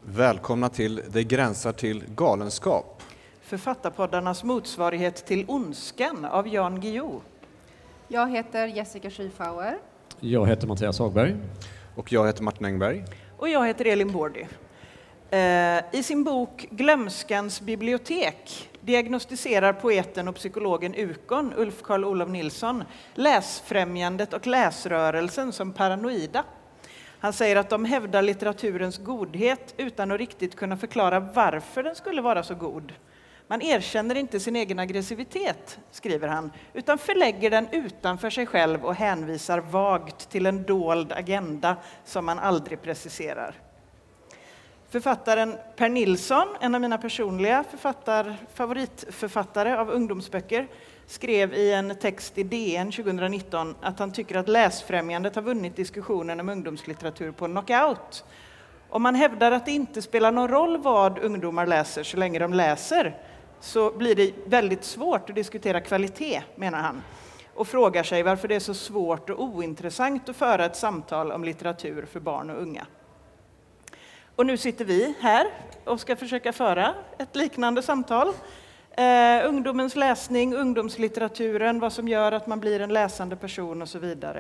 Välkomna till Det gränsar till galenskap. Författarpoddarnas motsvarighet till Ondskan av Jan Guillou. Jag heter Jessica Schiefauer. Jag heter Mattias Hagberg. Och jag heter Martin Engberg. Och jag heter Elin Bårdy. I sin bok Glömskans bibliotek diagnostiserar poeten och psykologen Ukon, Ulf Karl Olof Nilsson, läsfrämjandet och läsrörelsen som paranoida. Han säger att de hävdar litteraturens godhet utan att riktigt kunna förklara varför den skulle vara så god. Man erkänner inte sin egen aggressivitet, skriver han, utan förlägger den utanför sig själv och hänvisar vagt till en dold agenda som man aldrig preciserar. Författaren Per Nilsson, en av mina personliga favoritförfattare av ungdomsböcker, skrev i en text i DN 2019 att han tycker att läsfrämjandet har vunnit diskussionen om ungdomslitteratur på knockout. Om man hävdar att det inte spelar någon roll vad ungdomar läser så länge de läser, så blir det väldigt svårt att diskutera kvalitet, menar han. Och frågar sig varför det är så svårt och ointressant att föra ett samtal om litteratur för barn och unga. Och nu sitter vi här och ska försöka föra ett liknande samtal. Ungdomens läsning, ungdomslitteraturen, vad som gör att man blir en läsande person och så vidare.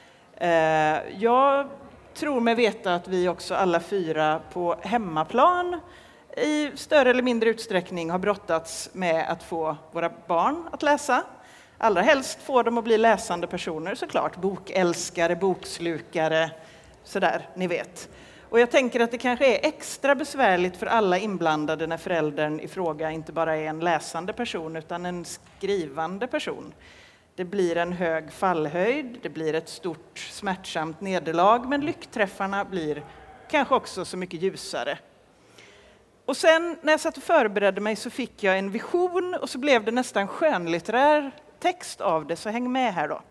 Jag tror mig veta att vi också alla fyra på hemmaplan i större eller mindre utsträckning har brottats med att få våra barn att läsa. Allra helst få dem att bli läsande personer såklart. Bokälskare, bokslukare, sådär, ni vet. Och jag tänker att det kanske är extra besvärligt för alla inblandade när föräldern i fråga inte bara är en läsande person utan en skrivande person. Det blir en hög fallhöjd, det blir ett stort smärtsamt nederlag, men lyckträffarna blir kanske också så mycket ljusare. Och sen när jag satt och förberedde mig så fick jag en vision och så blev det nästan skönlitterär text av det, så häng med här då.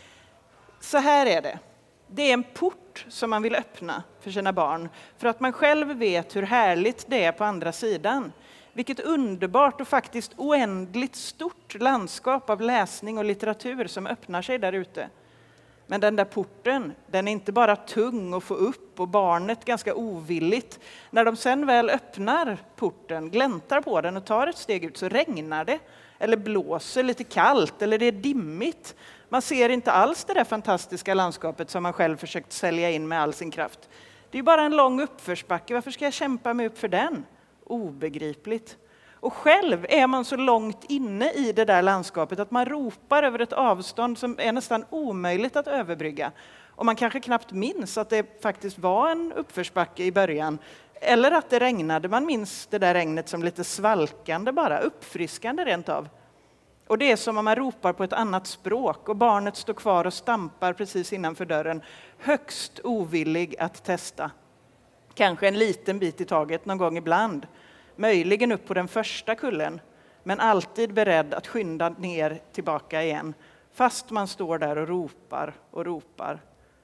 Så här är det. Det är en port som man vill öppna för sina barn för att man själv vet hur härligt det är på andra sidan. Vilket underbart och faktiskt oändligt stort landskap av läsning och litteratur som öppnar sig där ute. Men den där porten, den är inte bara tung att få upp och barnet ganska ovilligt. När de sen väl öppnar porten, gläntar på den och tar ett steg ut så regnar det. Eller blåser lite kallt eller det är dimmigt. Man ser inte alls det där fantastiska landskapet som man själv försökt sälja in med all sin kraft. Det är bara en lång uppförsbacke. Varför ska jag kämpa mig upp för den? Obegripligt. Och själv är man så långt inne i det där landskapet att man ropar över ett avstånd som är nästan omöjligt att överbrygga. Och man kanske knappt minns att det faktiskt var en uppförsbacke i början. Eller att det regnade. Man minns det där regnet som lite svalkande bara, uppfriskande rent av. Och det är som om man ropar på ett annat språk och barnet står kvar och stampar precis innanför dörren, högst ovillig att testa. Kanske en liten bit i taget någon gång ibland, möjligen upp på den första kullen, men alltid beredd att skynda ner tillbaka igen, fast man står där och ropar och ropar.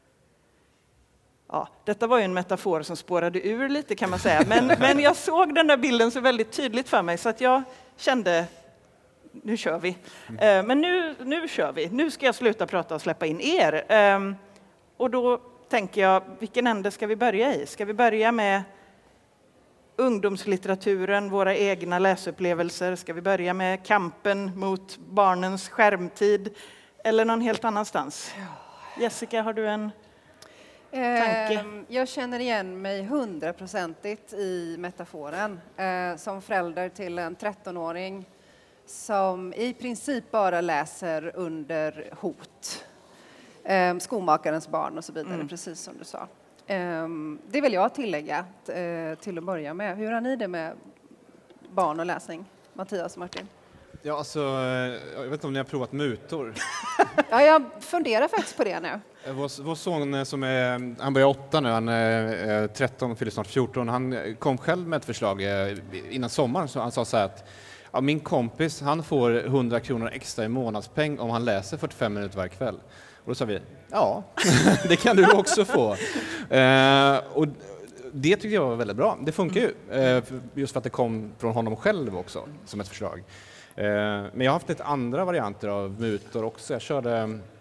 Ja, detta var ju en metafor som spårade ur lite kan man säga, men jag såg den där bilden så väldigt tydligt för mig så att jag kände, nu kör vi. Men nu kör vi. Nu ska jag sluta prata och släppa in er. Och då tänker jag, vilken ände ska vi börja i? Ska vi börja med ungdomslitteraturen, våra egna läsupplevelser? Ska vi börja med kampen mot barnens skärmtid? Eller någon helt annanstans? Jessica, har du en tanke? Jag känner igen mig 100% i metaforen. Som förälder till en 13-åring som i princip bara läser under hot. Skomakarens barn och så vidare, precis som du sa. Det vill jag tillägga till att börja med. Hur har ni det med barn och läsning? Mattias och Martin? Ja, alltså, jag vet inte om ni har provat mutor. Ja, jag funderar faktiskt på det nu. Vår son som han börjar 8 nu, han är 13 och fyller snart 14. Han kom själv med ett förslag innan sommaren. Så han sa så här att ja, min kompis han får 100 kronor extra i månadspeng om han läser 45 minuter varje kväll. Och då sa vi, ja, det kan du också få. Och det tycker jag var väldigt bra. Det funkar ju, just för att det kom från honom själv också som ett förslag. Men jag har haft lite andra varianter av mutor också. Jag körde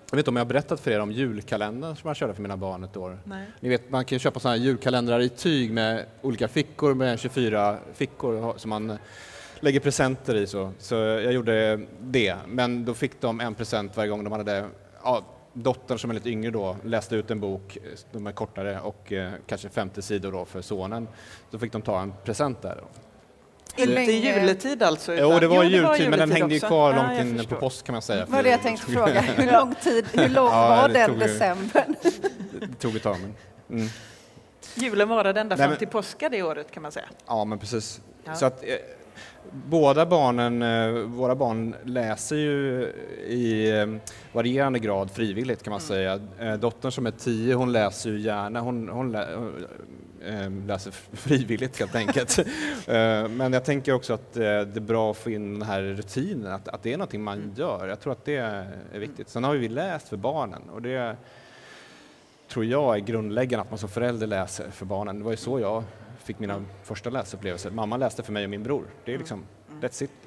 Jag vet inte om jag har berättat för er om julkalendern som jag körde för mina barn ett år. Nej. Ni vet, man kan köpa sådana här julkalendrar i tyg med olika fickor med 24 fickor som man lägger presenter i. Så jag gjorde det, men då fick de en present varje gång de hade... Ja, dottern som är lite yngre då läste ut en bok, de är kortare och kanske 50 sidor då för sonen. Då fick de ta en present där. Inte juletid alltså? Jo, det var juletid, men den juletid hängde ju också. kvar Ja, långt jag in förstår. på påsk kan man säga. Var det jag tänkte fråga. Hur lång var det den tog ju- december? Det tog ett tag, men... Julen varade ända Nej, fram men- till påska det året kan man säga. Ja, men precis. Ja. Så att båda barnen, våra barn läser ju i varierande grad frivilligt kan man säga. Dottern som är 10, hon läser ju gärna, hon läser frivilligt helt enkelt. Men jag tänker också att det är bra att få in den här rutinen, att det är någonting man gör. Jag tror att det är viktigt. Sen har vi läst för barnen och det tror jag är grundläggande att man som förälder läser för barnen. Det var ju så jag fick mina första läsupplevelser. Mamma läste för mig och min bror. Det är liksom, that's it.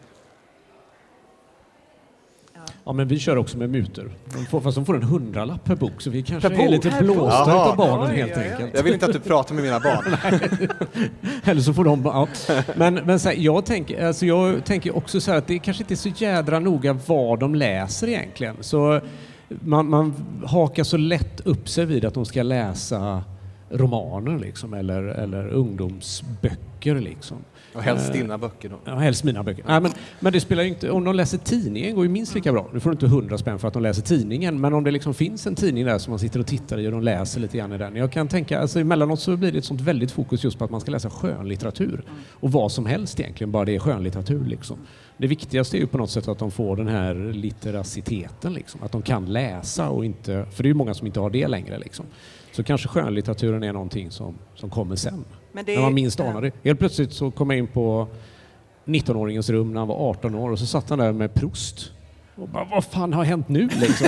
Ja, men vi kör också med mutor. Fast de får en 100-lapp per bok, så vi kanske Per är bok? lite Per bok? blåsta Jaha. av barnen Oj, helt oj, oj. enkelt. Jag vill inte att du pratar med mina barn. Eller så får de... Ja. Men så här, jag tänker också så här att det kanske inte är så jädra noga vad de läser egentligen. Så man hakar så lätt upp sig vid att de ska läsa romaner liksom, eller ungdomsböcker liksom. Och helst dina böcker då. Ja, helst mina böcker. Nej, men det spelar ju inte... Om de läser tidningen går ju minst lika bra. Nu får du inte 100 spänn för att de läser tidningen, men om det liksom finns en tidning där som man sitter och tittar i och de läser lite grann i den. Jag kan tänka, alltså emellanåt så blir det ett sånt väldigt fokus just på att man ska läsa skönlitteratur. Och vad som helst egentligen, bara det är skönlitteratur liksom. Det viktigaste är ju på något sätt att de får den här litteraciteten liksom. Att de kan läsa och inte... För det är ju många som inte har det längre liksom. Så kanske skönlitteraturen är någonting som kommer sen. Men det När man minst anar det. Helt plötsligt så kom jag in på 19-åringens rum när han var 18 år och så satt han där med Proust. Och bara, vad fan har hänt nu liksom?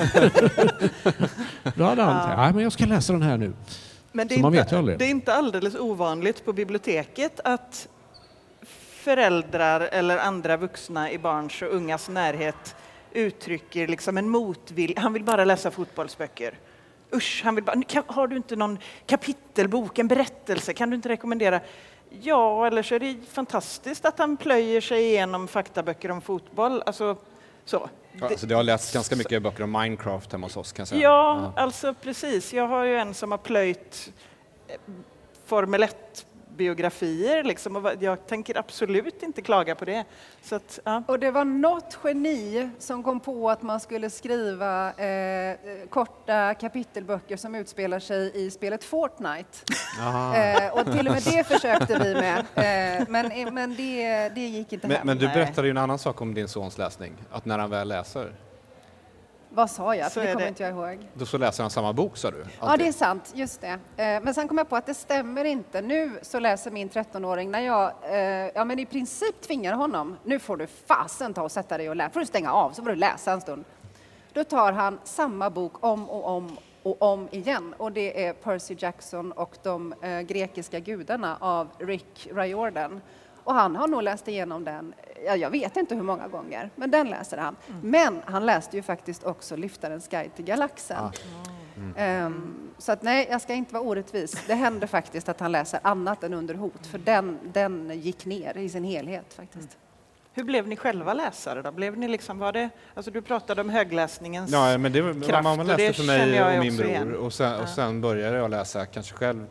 Då hade han sagt, nej men jag ska läsa den här nu. Men det Så är, man vet ju inte, aldrig. det är inte alldeles ovanligt på biblioteket att föräldrar eller andra vuxna i barns och ungas närhet uttrycker liksom en motvilja. Han vill bara läsa fotbollsböcker. Usch, han vill bara, har du inte någon kapitelbok, en berättelse? Kan du inte rekommendera? Ja, eller så är det fantastiskt att han plöjer sig igenom faktaböcker om fotboll. Alltså, så. Alltså, jag har läst ganska mycket böcker om Minecraft hemma hos oss kan jag säga. Ja, alltså precis. Jag har ju en som har plöjt Formel 1-biografier liksom, och jag tänker absolut inte klaga på det. Så att, ja. Och det var något geni som kom på att man skulle skriva korta kapitelböcker som utspelar sig i spelet Fortnite. Och till och med det försökte vi med. Men det gick inte hem. Men du Nej. berättade ju en annan sak om din sons läsning. Att när han väl läser, Vad sa jag? Så För det är kommer det. inte jag ihåg. då så läser han samma bok sa du? Ja, Alltid. det är sant. Just det. Men sen kom jag på att det stämmer inte. Nu så läser min 13-åring när jag men i princip tvingar honom. Nu får du fasen ta och sätta dig och läsa. Får du stänga av så får du läsa en stund. Då tar han samma bok om och om igen. Och det är Percy Jackson och de grekiska gudarna av Rick Riordan. Och han har nog läst igenom den, jag vet inte hur många gånger, men den läser han. Men han läste ju faktiskt också Lyftarens guide till galaxen. Så att nej, jag ska inte vara orättvis. Det hände faktiskt att han läser annat än Under hot, för den gick ner i sin helhet faktiskt. Hur blev ni själva läsare då? Blev ni liksom, var det, alltså du pratade om högläsningens Ja, men det var, kraft, mamma och läste det för känner mig jag och min också bror igen. och sen började jag läsa kanske själv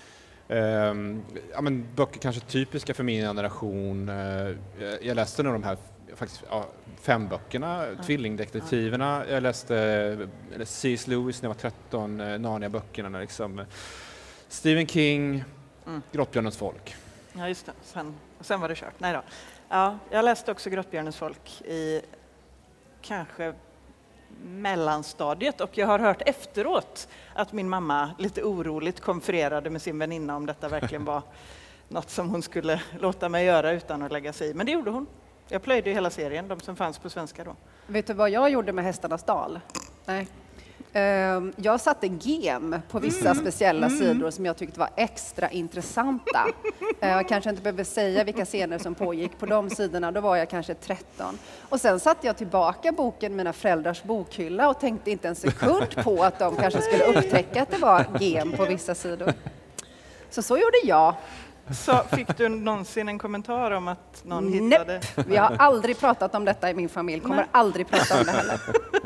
böcker kanske typiska för min generation. Jag läste nog de här faktiskt 5 böckerna, Tvillingdetektiverna. Jag läste C.S. Lewis när jag var 13, Narnia-böckerna liksom. Stephen King, Grottbjörnens folk. Ja, just det. Sen var det kört. Nej då. Ja, jag läste också Grottbjörnens folk i kanske mellanstadiet, och jag har hört efteråt att min mamma lite oroligt konfererade med sin väninna om detta verkligen var något som hon skulle låta mig göra utan att lägga sig i. Men det gjorde hon. Jag plöjde ju hela serien, de som fanns på svenska då. Vet du vad jag gjorde med Hästarnas dal? Nej. Jag satte gem på vissa speciella sidor som jag tyckte var extra intressanta. Jag kanske inte behöver säga vilka scener som pågick på de sidorna, då var jag kanske 13. Och sen satte jag tillbaka boken i mina föräldrars bokhylla och tänkte inte en sekund på att de kanske skulle upptäcka att det var gem på vissa sidor. Så gjorde jag. Så fick du någonsin en kommentar om att någon hittade? Nej, vi har aldrig pratat om detta i min familj. Kommer aldrig prata om det heller.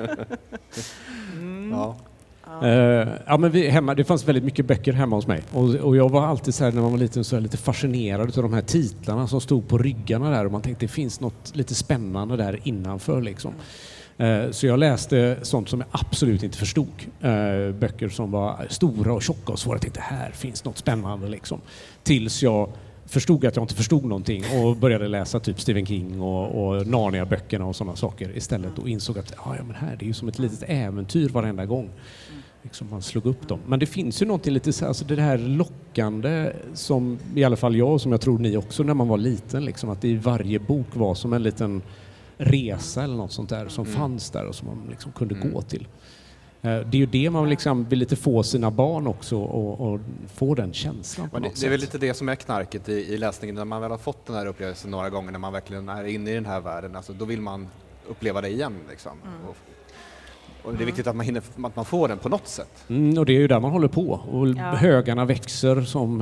Ja, men det fanns väldigt mycket böcker hemma hos mig. Och jag var alltid så här, när man var liten, så lite fascinerad av de här titlarna som stod på ryggarna där. Och man tänkte det finns något lite spännande där innanför liksom. Så jag läste sånt som jag absolut inte förstod. Böcker som var stora och tjocka och svåra. Jag tänkte här finns något spännande liksom. Tills jag förstod att jag inte förstod någonting och började läsa typ Stephen King och Narnia-böckerna och sådana saker istället och insåg att men här, det är ju som ett litet äventyr varenda gång. Liksom man slog upp dem. Men det finns ju någonting lite så här, alltså det här lockande som i alla fall jag och som jag tror ni också när man var liten, liksom, att det i varje bok var som en liten resa eller något sånt där som fanns där och som man liksom kunde gå till. Det är ju det man liksom vill lite få sina barn också och få den känslan på något sätt. Det är väl lite det som är knarket i läsningen, när man väl har fått den här upplevelsen några gånger, när man verkligen är inne i den här världen, alltså, då vill man uppleva det igen liksom. Och det är viktigt att man får den på något sätt. Och det är ju där man håller på och högarna växer som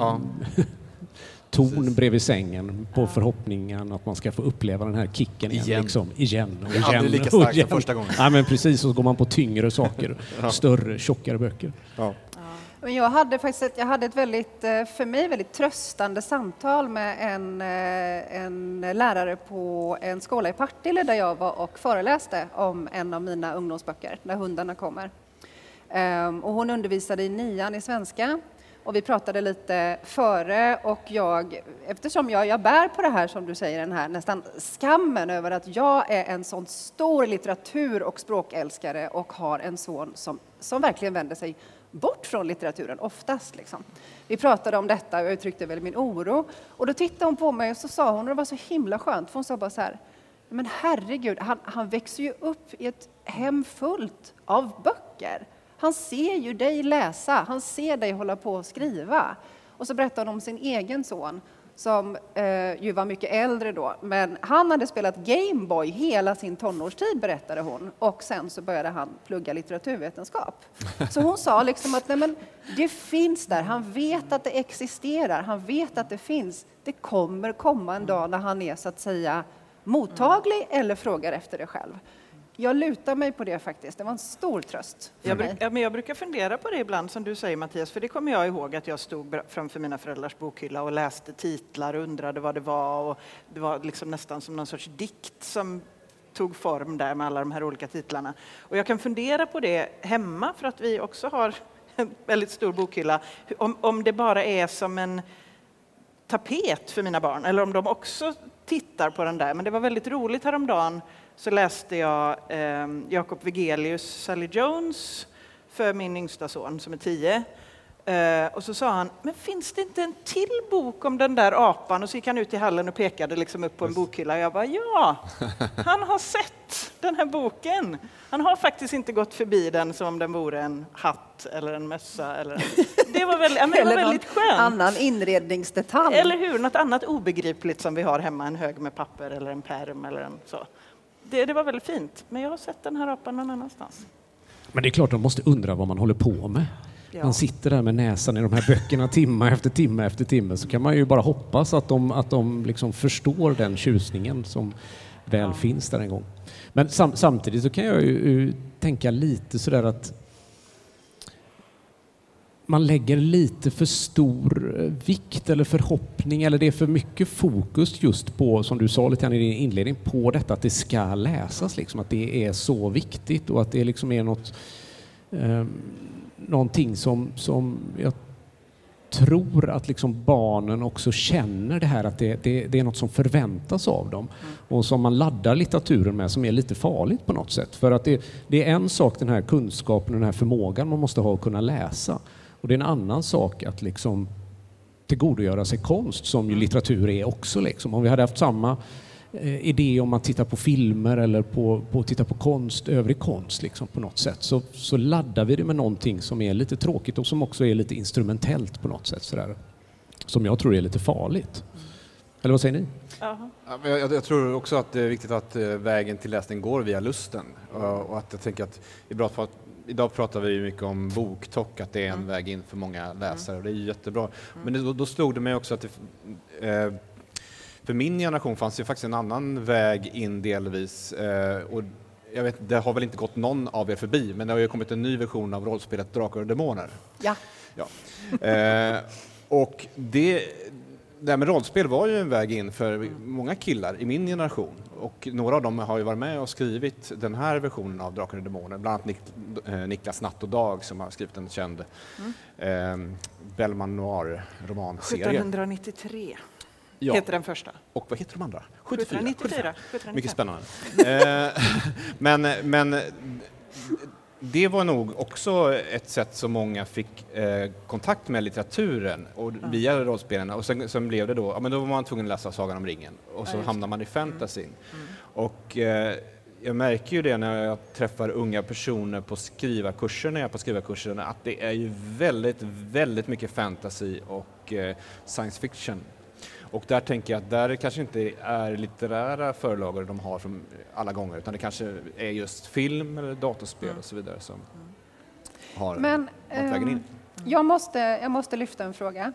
torn bredvid sängen på förhoppningen att man ska få uppleva den här kicken igen. Liksom, igen och igen. Aldrig lika starkt som första gången. Ja, men precis, så går man på tyngre saker, större, tjockare böcker. Ja. Men jag hade ett för mig väldigt tröstande samtal med en lärare på en skola i Partille där jag var och föreläste om en av mina ungdomsböcker, När hundarna kommer. Och hon undervisade i 9:an i svenska. Och vi pratade lite före och eftersom jag bär på det här som du säger, den här nästan skammen över att jag är en sån stor litteratur- och språkälskare och har en son som verkligen vänder sig bort från litteraturen oftast. Liksom. Vi pratade om detta och jag uttryckte väl min oro. Och då tittade hon på mig och så sa hon, och det var så himla skönt, för hon sa bara så här, men herregud, han växer ju upp i ett hem fullt av böcker. Han ser ju dig läsa, han ser dig hålla på och skriva. Och så berättade hon om sin egen son som ju var mycket äldre då. Men han hade spelat Gameboy hela sin tonårstid, berättade hon. Och sen så började han plugga litteraturvetenskap. Så hon sa liksom att nej, men det finns där, han vet att det existerar, han vet att det finns. Det kommer komma en dag när han är så att säga mottaglig eller frågar efter det själv. Jag lutar mig på det faktiskt. Det var en stor tröst för mig. Men jag brukar fundera på det ibland, som du säger Mattias, för det kommer jag ihåg att jag stod framför mina föräldrars bokhylla och läste titlar och undrade vad det var. Och det var liksom nästan som någon sorts dikt som tog form där med alla de här olika titlarna. Och jag kan fundera på det hemma, för att vi också har en väldigt stor bokhylla. Om det bara är som en tapet för mina barn, eller om de också tittar på den där. Men det var väldigt roligt häromdagen. Så läste jag Jakob Wegelius Sally Jones för min yngsta son som är 10. Och så sa han, men finns det inte en till bok om den där apan? Och så gick han ut i hallen och pekade liksom upp på en bokhylla. Och jag bara, ja, han har sett den här boken. Han har faktiskt inte gått förbi den som om den vore en hatt eller en mössa. Det var väldigt skönt. Annan inredningsdetalj. Eller hur, något annat obegripligt som vi har hemma. En hög med papper eller en pärm eller en så. Det var väldigt fint, men jag har sett den här apan någon annanstans. Men det är klart de måste undra vad man håller på med. Ja. Man sitter där med näsan i de här böckerna timme efter timme efter timme, så kan man ju bara hoppas att de liksom förstår den tjusningen som väl finns där en gång. Men samtidigt så kan jag ju tänka lite sådär att man lägger lite för stor vikt eller förhoppning, eller det är för mycket fokus just på, som du sa lite grann i din inledning, på detta att det ska läsas, liksom, att det är så viktigt och att det liksom är någonting som jag tror att liksom barnen också känner det här, att det är något som förväntas av dem och som man laddar litteraturen med, som är lite farligt på något sätt. För att det är en sak, den här kunskapen och den här förmågan man måste ha att kunna läsa. Och det är en annan sak att liksom tillgodogöra sig konst, som ju litteratur är också. Liksom. Om vi hade haft samma idé om att titta på filmer eller på titta på konst, övrig konst liksom, på något sätt, så laddar vi det med någonting som är lite tråkigt och som också är lite instrumentellt på något sätt sådär, som jag tror är lite farligt. Eller vad säger ni? Jaha. Ja, jag tror också att det är viktigt att vägen till läsning går via lusten. Och att jag tänker att idag pratar vi mycket om BookTok, att det är en väg in för många läsare och det är jättebra. Men då slog det mig också att för min generation fanns det faktiskt en annan väg in delvis. Och jag vet, det har väl inte gått någon av er förbi, men det har ju kommit en ny version av rollspelet Drakar och Demoner. Ja. Och det här med rollspel var ju en väg in för många killar i min generation. Och några av dem har ju varit med och skrivit den här versionen av Drakar och Demoner. Bland annat Niklas Natt och Dag som har skrivit en känd Bellman Noir-romanserie. 1793 heter den första. Och vad heter de andra? 1794. Mycket spännande. Men det var nog också ett sätt som många fick kontakt med litteraturen och via rollspelarna. Och sen blev det då, men då var man tvungen att läsa Sagan om ringen. Och så hamnar man i fantasyn. Och jag märker ju det när jag träffar unga personer på skrivarkurserna, att det är ju väldigt, väldigt mycket fantasy och science fiction. Och där tänker jag att där kanske inte är litterära förlagor de har från alla gånger, utan det kanske är just film eller datorspel och så vidare som har gått vägen in. Jag måste lyfta en fråga.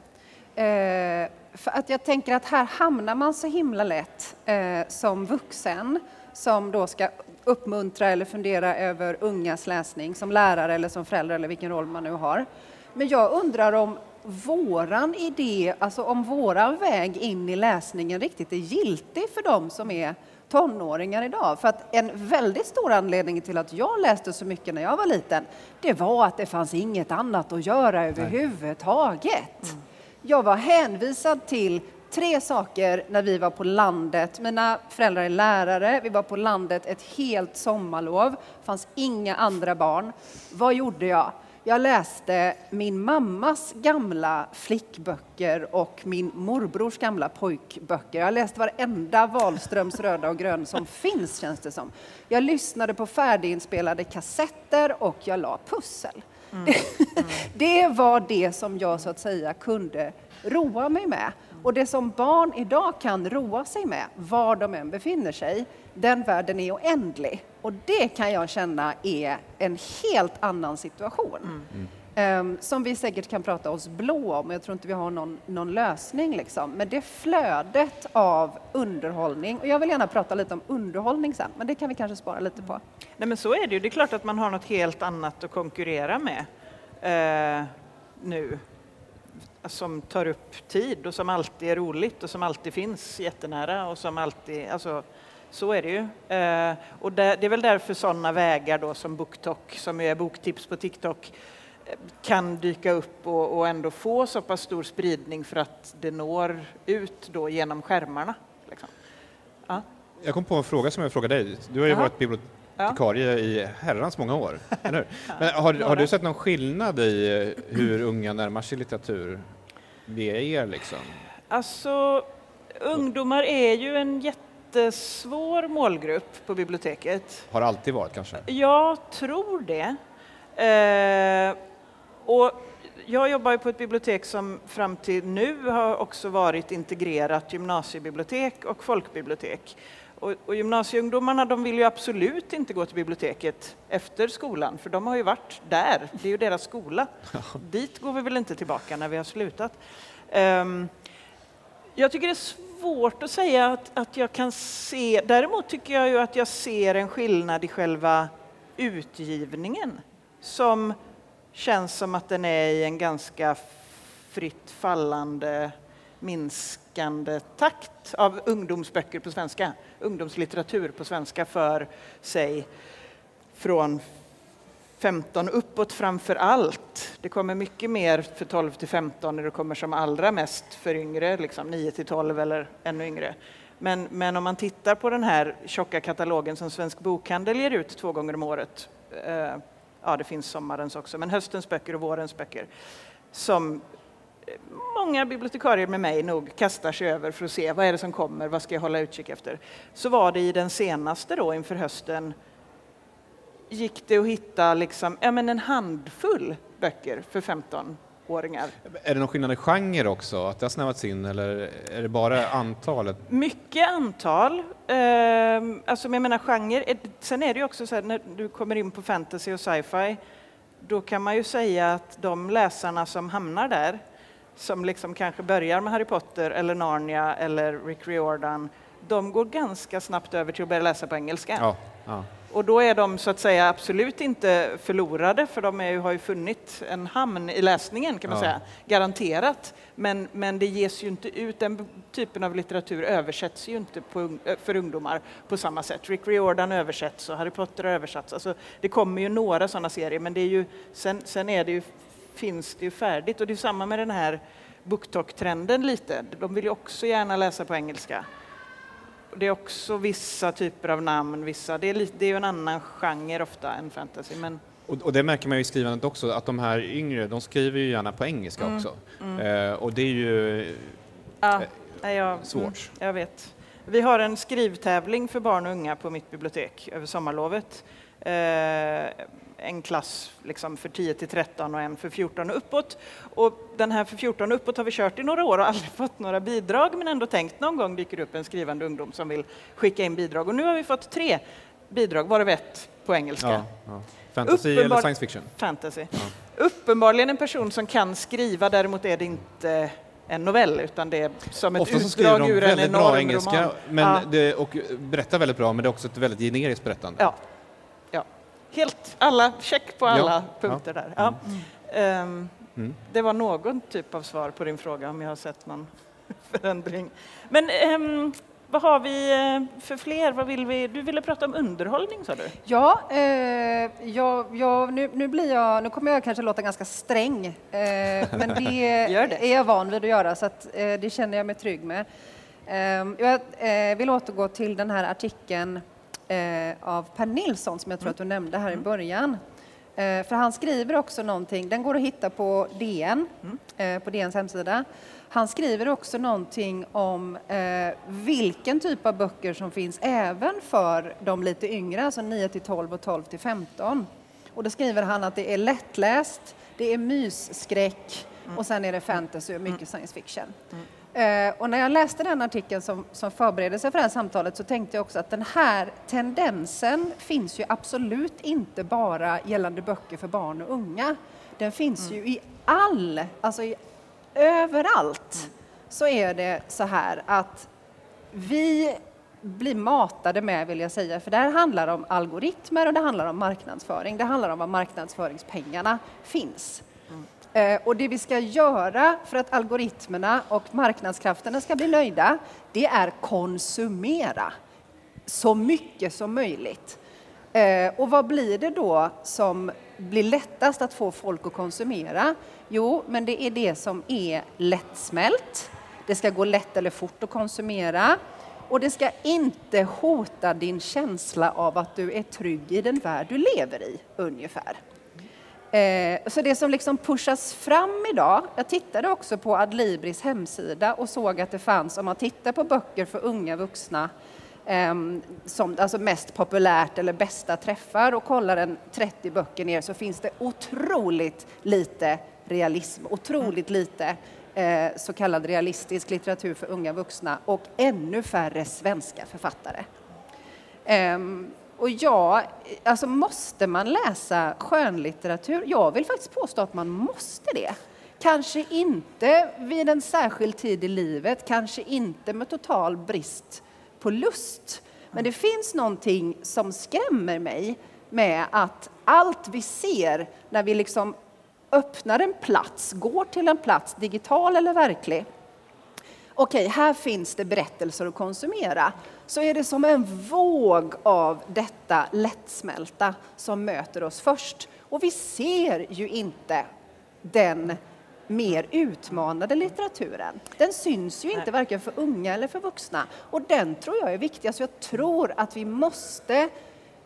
För att jag tänker att här hamnar man så himla lätt som vuxen som då ska uppmuntra eller fundera över ungas läsning som lärare eller som förälder eller vilken roll man nu har. Men jag undrar om våran idé, alltså om våran väg in i läsningen riktigt är giltig för dem som är tonåringar idag. För att en väldigt stor anledning till att jag läste så mycket när jag var liten, det var att det fanns inget annat att göra överhuvudtaget. Jag var hänvisad till 3 saker när vi var på landet. Mina föräldrar är lärare, vi var på landet ett helt sommarlov, det fanns inga andra barn. Vad gjorde jag? Jag läste min mammas gamla flickböcker och min morbrors gamla pojkböcker. Jag läste varenda Wahlströms Röda och grön som finns, känns det som. Jag lyssnade på färdiginspelade kassetter och jag la pussel. Det var det som jag så att säga kunde roa mig med. Och det som barn idag kan roa sig med, var de än befinner sig, den världen är oändlig. Och det kan jag känna är en helt annan situation. Som vi säkert kan prata oss blå om. Jag tror inte vi har någon lösning. Liksom. Men det flödet av underhållning. Och jag vill gärna prata lite om underhållning sen. Men det kan vi kanske spara lite på. Nej, men så är det ju. Det är klart att man har något helt annat att konkurrera med nu. Som tar upp tid och som alltid är roligt och som alltid finns jättenära och som alltid, alltså så är det ju. Och det är väl därför sådana vägar då som BookTok, som är boktips på TikTok, kan dyka upp och ändå få så pass stor spridning för att det når ut då genom skärmarna. Liksom. Ja. Jag kom på en fråga som jag frågade dig. Du har ju varit bibliotekarie i herrans många år, eller hur? Men har du sett någon skillnad i hur unga närmar sig litteratur via er liksom? Alltså, ungdomar är ju en jättesvår målgrupp på biblioteket. Har alltid varit kanske? Jag tror det. Och jag jobbar ju på ett bibliotek som fram till nu har också varit integrerat gymnasiebibliotek och folkbibliotek. Och gymnasieungdomarna, de vill ju absolut inte gå till biblioteket efter skolan, för de har ju varit där. Det är ju deras skola. Dit går vi väl inte tillbaka när vi har slutat. Jag tycker det är svårt att säga att jag kan se. Däremot tycker jag ju att jag ser en skillnad i själva utgivningen som känns som att den är i en ganska fritt fallande, minskande takt av ungdomsböcker på svenska, ungdomslitteratur på svenska för sig från 15 uppåt framför allt. Det kommer mycket mer för 12 till 15 när det kommer som allra mest för yngre, liksom 9 till 12 eller ännu yngre. Men om man tittar på den här tjocka katalogen som Svensk Bokhandel ger ut 2 gånger om året, ja det finns sommarens också, men höstens böcker och vårens böcker, som många bibliotekarier med mig nog kastar sig över för att se vad är det som kommer, vad ska jag hålla utkik efter. Så var det i den senaste då inför hösten, gick det att hitta liksom, en handfull böcker för 15-åringar. Är det någon skillnad i genre också? Att det har snävats in eller är det bara antalet? Mycket antal. Alltså jag menar genre. Sen är det ju också så här, när du kommer in på fantasy och sci-fi, då kan man ju säga att de läsarna som hamnar där, som liksom kanske börjar med Harry Potter eller Narnia eller Rick Riordan, de går ganska snabbt över till att börja läsa på engelska. Ja. Och då är de så att säga absolut inte förlorade, för de har ju funnit en hamn i läsningen kan man säga, garanterat. Men det ges ju inte ut, den typen av litteratur översätts ju inte för ungdomar på samma sätt. Rick Riordan översätts och Harry Potter översatts. Alltså, det kommer ju några sådana serier, men det är ju, sen är det ju, finns det ju färdigt. Och det är samma med den här BookTok-trenden lite. De vill ju också gärna läsa på engelska. Det är också vissa typer av namn, det är ju en annan genre ofta än fantasy. Men... Och det märker man ju i skrivandet också, att de här yngre, de skriver ju gärna på engelska också. Och det är ju svårt. Jag vet. Vi har en skrivtävling för barn och unga på mitt bibliotek över sommarlovet. En klass liksom för 10-13 och en för 14 och uppåt. Och den här för 14 och uppåt har vi kört i några år och aldrig fått några bidrag, men ändå tänkt någon gång dyker upp en skrivande ungdom som vill skicka in bidrag. Och nu har vi fått 3 bidrag, varav ett på engelska. Ja. Fantasy eller science fiction? Fantasy. Ja. Uppenbarligen en person som kan skriva, däremot är det inte en novell, utan det är som ett utdrag ur en enorm bra engelska, roman. Men och berättar väldigt bra, men det är också ett väldigt generiskt berättande. Ja. Helt alla, check på alla punkter där. Ja. Det var någon typ av svar på din fråga, om jag har sett någon förändring. Men vad har vi för fler? Vad vill vi? Du ville prata om underhållning, sa du? Ja, nu kommer jag kanske låta ganska sträng, men det är jag van vid att göra, så att, det känner jag mig trygg med. Jag vill återgå till den här artikeln av Per Nilsson som jag tror att du nämnde här i början. För han skriver också någonting, den går att hitta på DN, på DNs hemsida. Han skriver också någonting om vilken typ av böcker som finns även för de lite yngre, alltså 9-12 och 12-15. Och då skriver han att det är lättläst, det är mysskräck och sen är det fantasy och mycket science fiction. Och när jag läste den artikeln som förberedde sig för det här samtalet, så tänkte jag också att den här tendensen finns ju absolut inte bara gällande böcker för barn och unga. Den finns ju i överallt så är det så här att vi blir matade med, vill jag säga, för det här handlar om algoritmer och det handlar om marknadsföring. Det handlar om var marknadsföringspengarna finns. Och det vi ska göra för att algoritmerna och marknadskrafterna ska bli nöjda, det är konsumera så mycket som möjligt. Och vad blir det då som blir lättast att få folk att konsumera? Jo, men det är det som är lättsmält. Det ska gå lätt eller fort att konsumera. Och det ska inte hota din känsla av att du är trygg i den värld du lever i, ungefär. Så det som liksom pushas fram idag, jag tittade också på Adlibris hemsida och såg att det fanns, om man tittar på böcker för unga vuxna, som alltså mest populärt eller bästa träffar, och kollar en 30 böcker ner, så finns det otroligt lite realism, otroligt lite så kallad realistisk litteratur för unga vuxna och ännu färre svenska författare. Och alltså måste man läsa skönlitteratur? Jag vill faktiskt påstå att man måste det. Kanske inte vid en särskild tid i livet, kanske inte med total brist på lust. Men det finns någonting som skrämmer mig med att allt vi ser när vi liksom öppnar en plats, går till en plats, digital eller verklig. Okej, här finns det berättelser att konsumera. Så är det som en våg av detta lättsmälta som möter oss först. Och vi ser ju inte den mer utmanade litteraturen. Den syns ju inte varken för unga eller för vuxna. Och den tror jag är viktig. Alltså jag tror att vi måste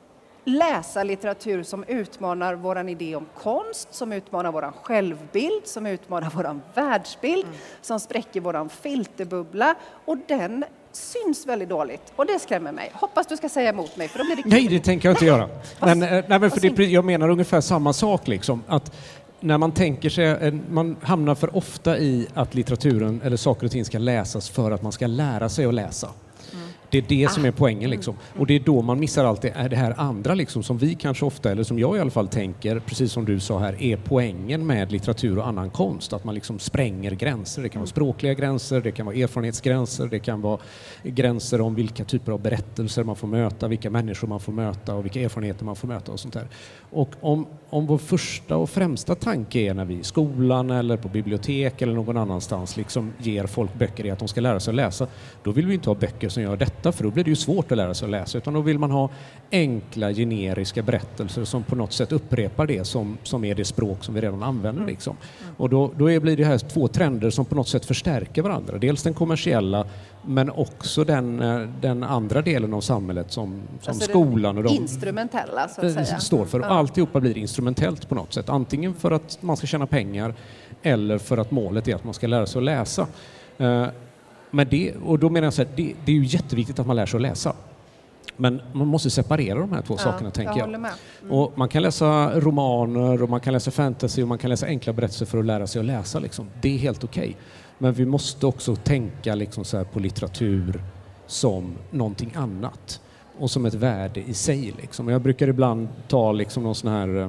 läsa litteratur som utmanar våran idé om konst, som utmanar våran självbild, som utmanar våran världsbild, som spräcker våran filterbubbla, och den syns väldigt dåligt, och det skrämmer mig. Hoppas du ska säga emot mig, för då blir det kul. Nej, det tänker jag inte göra. Men för jag menar ungefär samma sak liksom, att när man tänker sig, man hamnar för ofta i att litteraturen eller saker och ting ska läsas för att man ska lära sig att läsa. Det är det som är poängen liksom. Och det är då man missar allt det här andra liksom, som vi kanske ofta, eller som jag i alla fall tänker, precis som du sa här, är poängen med litteratur och annan konst. Att man liksom spränger gränser. Det kan vara språkliga gränser, det kan vara erfarenhetsgränser, det kan vara gränser om vilka typer av berättelser man får möta, vilka människor man får möta och vilka erfarenheter man får möta och sånt där. Och om vår första och främsta tanke är när vi i skolan eller på bibliotek eller någon annanstans liksom ger folk böcker i att de ska lära sig att läsa, då vill vi inte ha böcker som gör detta, för då blir det ju svårt att lära sig att läsa, utan då vill man ha enkla generiska berättelser som på något sätt upprepar det som är det språk som vi redan använder liksom. Och då blir det här två trender som på något sätt förstärker varandra. Dels den kommersiella, men också den andra delen av samhället som alltså skolan och de instrumentella så att säga står för. Alltihopa blir instrumentellt på något sätt. Antingen för att man ska tjäna pengar eller för att målet är att man ska lära sig att läsa. Men och då menar jag så här, det är ju jätteviktigt att man lär sig att läsa. Men man måste separera de här två sakerna, tänker jag. Och man kan läsa romaner och man kan läsa fantasy och man kan läsa enkla berättelser för att lära sig att läsa. Liksom. Det är helt okej. Men vi måste också tänka liksom så här på litteratur som någonting annat och som ett värde i sig. Liksom. Jag brukar ibland ta liksom någon sån här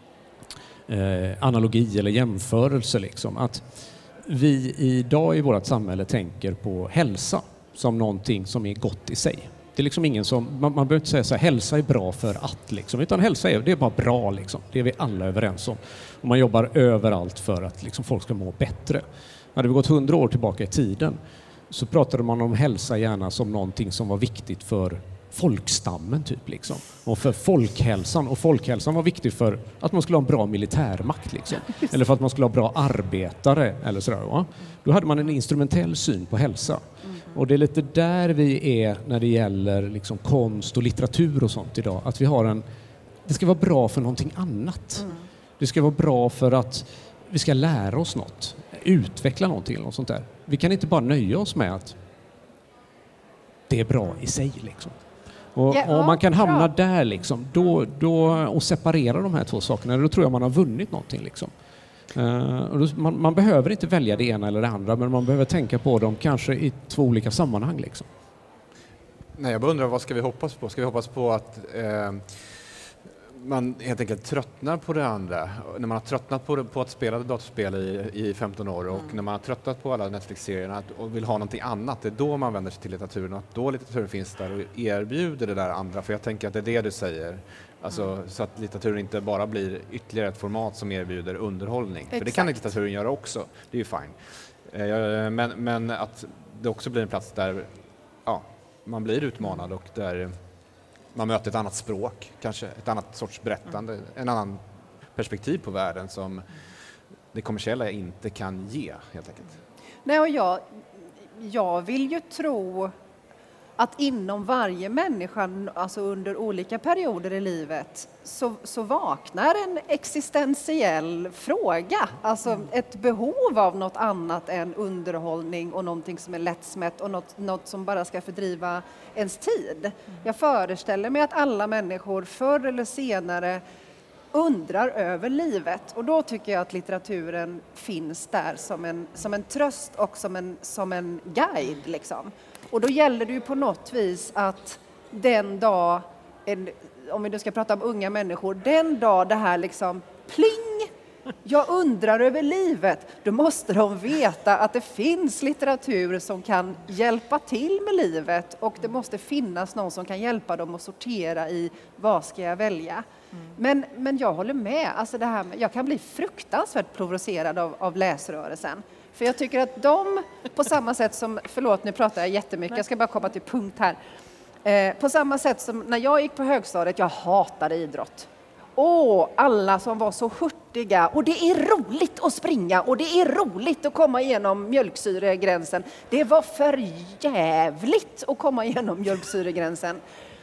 analogi eller jämförelse. Liksom. Att vi idag i vårt samhälle tänker på hälsa som någonting som är gott i sig. Det är liksom ingen som, man behöver inte säga så här, hälsa är bra för att liksom, utan hälsa det är bara bra liksom. Det är vi alla överens om. Och man jobbar överallt för att liksom, folk ska må bättre. Hade vi gått 100 år tillbaka i tiden så pratade man om hälsa gärna som någonting som var viktigt för folkstammen typ liksom. Och för folkhälsan. Och folkhälsan var viktig för att man skulle ha en bra militärmakt liksom. Eller för att man skulle ha bra arbetare eller sådär. Va? Då hade man en instrumentell syn på hälsa. Och det är lite där vi är när det gäller liksom konst och litteratur och sånt idag. Att vi har det ska vara bra för någonting annat. Det ska vara bra för att vi ska lära oss något. Utveckla någonting eller något sånt där. Vi kan inte bara nöja oss med att det är bra i sig liksom. Och om man kan hamna där liksom, och separera de här två sakerna, då tror jag man har vunnit någonting liksom. Man behöver inte välja det ena eller det andra, men man behöver tänka på dem kanske i två olika sammanhang liksom. Nej, jag undrar, vad ska vi hoppas på? Ska vi hoppas på att man helt enkelt tröttnar på det andra? När man har tröttnat på att spela datorspel i 15 år och när man har tröttnat på alla Netflix-serierna och vill ha någonting annat, det är då man vänder sig till litteraturen, och att då litteraturen finns där och erbjuder det där andra. För jag tänker att det är det du säger. Alltså, så att litteraturen inte bara blir ytterligare ett format som erbjuder underhållning. Exakt. För det kan litteraturen göra också. Det är ju fine. Men att det också blir en plats där man blir utmanad och där man möter ett annat språk, kanske ett annat sorts berättande, en annan perspektiv på världen som det kommersiella inte kan ge, helt enkelt. Nej, och jag vill ju tro att inom varje människa, alltså under olika perioder i livet, så vaknar en existentiell fråga. Alltså ett behov av något annat än underhållning och någonting som är lättsmätt och något som bara ska fördriva ens tid. Jag föreställer mig att alla människor förr eller senare undrar över livet, och då tycker jag att litteraturen finns där som en tröst och som en guide liksom. Och då gäller det ju på något vis att den dag, om vi nu ska prata om unga människor, den dag det här liksom pling, jag undrar över livet, då måste de veta att det finns litteratur som kan hjälpa till med livet, och det måste finnas någon som kan hjälpa dem att sortera i vad ska jag välja. Men jag håller med, alltså det här jag kan bli fruktansvärt provocerad av läsrörelsen. För jag tycker att de, på samma sätt som, förlåt nu pratar jag jättemycket, jag ska bara komma till punkt här. På samma sätt som när jag gick på högstadiet, jag hatade idrott. Alla som var så hurtiga, och det är roligt att springa och det är roligt att komma igenom mjölksyregränsen. Det var för jävligt att komma igenom mjölksyregränsen.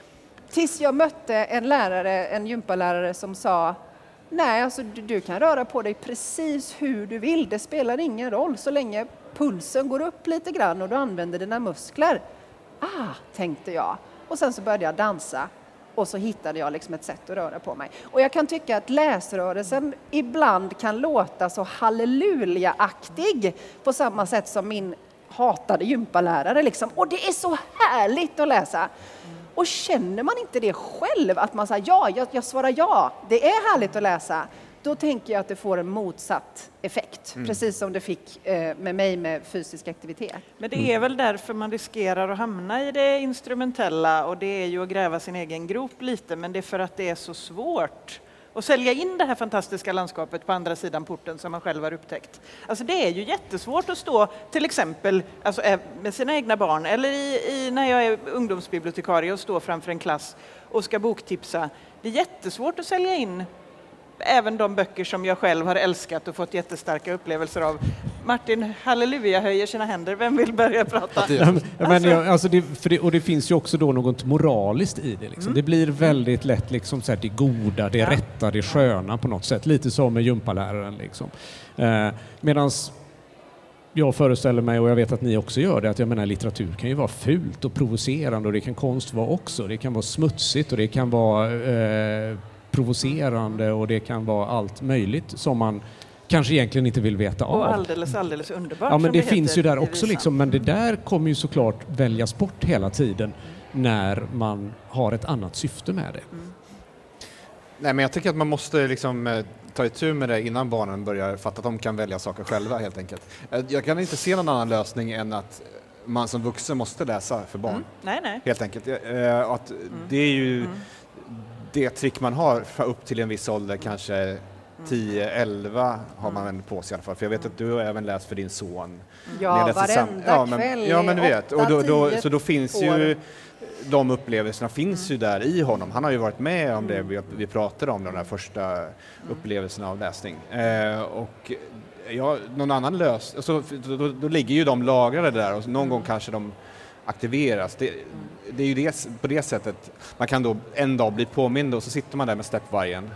Tills jag mötte en gympalärare som sa, nej, alltså du kan röra på dig precis hur du vill. Det spelar ingen roll så länge pulsen går upp lite grann och du använder dina muskler. Tänkte jag. Och sen så började jag dansa. Och så hittade jag liksom ett sätt att röra på mig. Och jag kan tycka att läsrörelsen ibland kan låta så halleluja-aktig på samma sätt som min hatade gympalärare. Liksom. Och det är så härligt att läsa. Och känner man inte det själv, att man säger jag svarar ja, det är härligt att läsa. Då tänker jag att det får en motsatt effekt. Precis som det fick med mig med fysisk aktivitet. Men det är väl därför man riskerar att hamna i det instrumentella. Och det är ju att gräva sin egen grop lite. Men det är för att det är så svårt att sälja in det här fantastiska landskapet på andra sidan porten som man själv har upptäckt. Alltså det är ju jättesvårt att stå till exempel med sina egna barn. Eller när jag är ungdomsbibliotekarie och står framför en klass och ska boktipsa. Det är jättesvårt att sälja in även de böcker som jag själv har älskat och fått jättestarka upplevelser av. Martin, halleluja, höjer sina händer. Vem vill börja prata? Det finns ju också då något moraliskt i det. Liksom. Det blir väldigt lätt liksom, så här, det goda, det rätta, det sköna på något sätt. Lite som med gympaläraren. Liksom. Medans jag föreställer mig, och jag vet att ni också gör det, att jag menar litteratur kan ju vara fult och provocerande, och det kan konst vara också. Det kan vara smutsigt och det kan vara provocerande, och det kan vara allt möjligt som man kanske egentligen inte vill veta av. Och alldeles underbart. Ja, men det finns ju där också liksom, men det där kommer ju såklart väljas bort hela tiden när man har ett annat syfte med det. Nej, men jag tycker att man måste liksom ta itu med det innan barnen börjar fatta att de kan välja saker själva helt enkelt. Jag kan inte se någon annan lösning än att man som vuxen måste läsa för barn. Nej. Helt enkelt. Att det är ju det trick man har för upp till en viss ålder, kanske 10-11 har man en på sig i alla fall. För jag vet att du har även läst för din son. Ja, varenda kväll. Ja, men du vet. Så då finns ju de upplevelserna finns ju där i honom. Han har ju varit med om det vi pratade om, de där första upplevelserna av läsning. Och någon annan alltså, då ligger ju de lagrade där, och någon gång kanske de aktiveras. Det är ju det, på det sättet man kan då en dag bli påmind, och så sitter man där med steppvargen.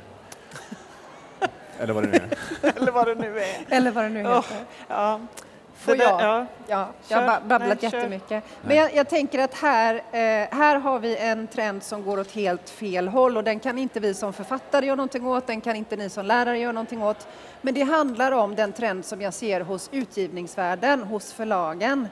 Eller vad det nu är. Eller vad det nu är. Eller vad det nu heter. Ja. Får jag? Ja, jag har babblat jättemycket. Men jag tänker att här har vi en trend som går åt helt fel håll, och den kan inte vi som författare göra någonting åt, den kan inte ni som lärare göra någonting åt. Men det handlar om den trend som jag ser hos utgivningsvärlden, hos förlagen,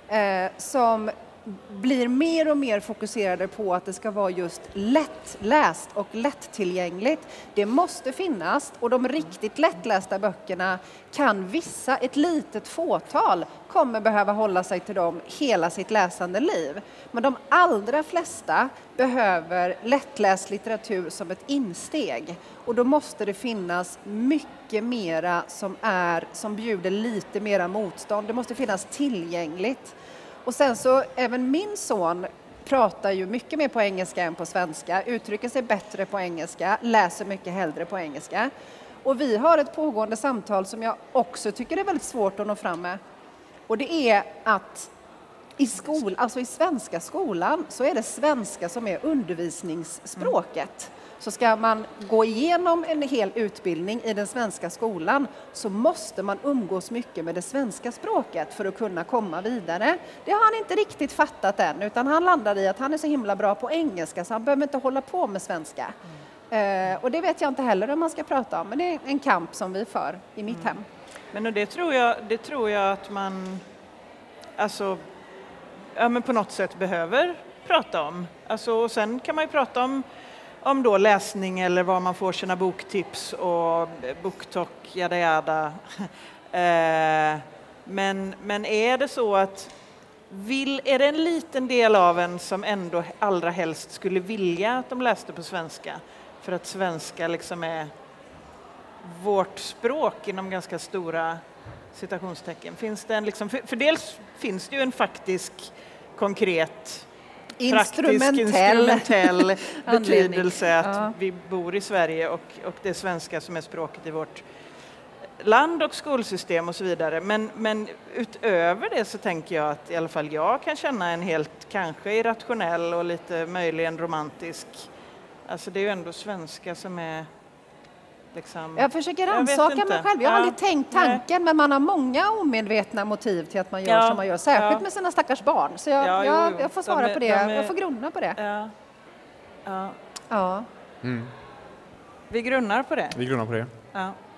som blir mer och mer fokuserade på att det ska vara just lättläst och lättillgängligt. Det måste finnas, och de riktigt lättlästa böckerna kan ett litet fåtal kommer behöva hålla sig till dem hela sitt läsande liv. Men de allra flesta behöver lättläst litteratur som ett insteg, och då måste det finnas mycket mera som bjuder lite mera motstånd. Det måste finnas tillgängligt. Och sen så, även min son pratar ju mycket mer på engelska än på svenska, uttrycker sig bättre på engelska, läser mycket hellre på engelska. Och vi har ett pågående samtal som jag också tycker är väldigt svårt att nå fram med. Och det är att i svenska skolan så är det svenska som är undervisningsspråket. Så ska man gå igenom en hel utbildning i den svenska skolan, så måste man umgås mycket med det svenska språket för att kunna komma vidare. Det har han inte riktigt fattat än, utan han landar i att han är så himla bra på engelska så han behöver inte hålla på med svenska. Och det vet jag inte heller om man ska prata om, men det är en kamp som vi för i mitt hem. Men det tror jag att man men på något sätt behöver prata om. Och sen kan man ju prata om då läsning eller var man får sina boktips och BookTok, jada jada. Men är det så att är det en liten del av en som ändå allra helst skulle vilja att de läste på svenska, för att svenska liksom är vårt språk inom ganska stora citationstecken? Finns det en liksom, för dels finns det ju en faktisk, konkret, instrumentell betydelse att vi bor i Sverige och det svenska som är språket i vårt land och skolsystem och så vidare. Men utöver det så tänker jag att i alla fall jag kan känna en helt kanske irrationell och lite möjligen romantisk. Alltså det är ju ändå svenska som är liksom... Jag försöker rannsaka mig själv. Jag har aldrig tänkt tanken, men man har många omedvetna motiv till att man gör som man gör. Särskilt med sina stackars barn. Så jag får svara på det. Jag får grunna på det. Ja. Vi grunnar på det. Vi grunnar på det. Ja.